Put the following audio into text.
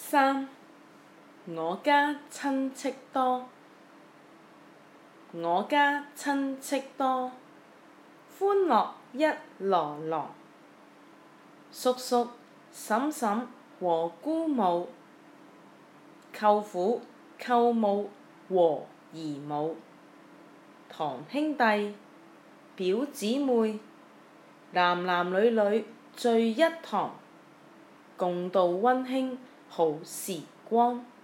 三，我家親戚多。我家親戚多，歡樂一籮籮。叔叔、嬸嬸和姑母，舅父、舅母和姨母，堂兄弟、表姊妹，男男女女聚一堂，共度溫馨好時光。